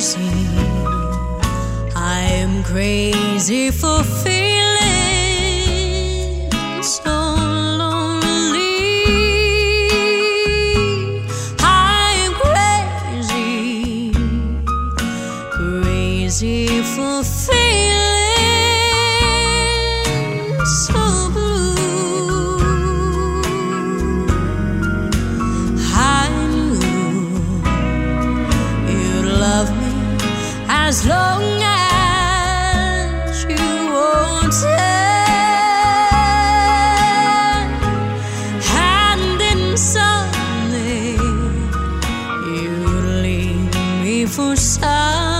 crazy. I am crazy for feeling so lonely. I'm crazy, crazy for feeling so blue. I knew you'd love me as long as you wanted, and then someday you'd leave me for some.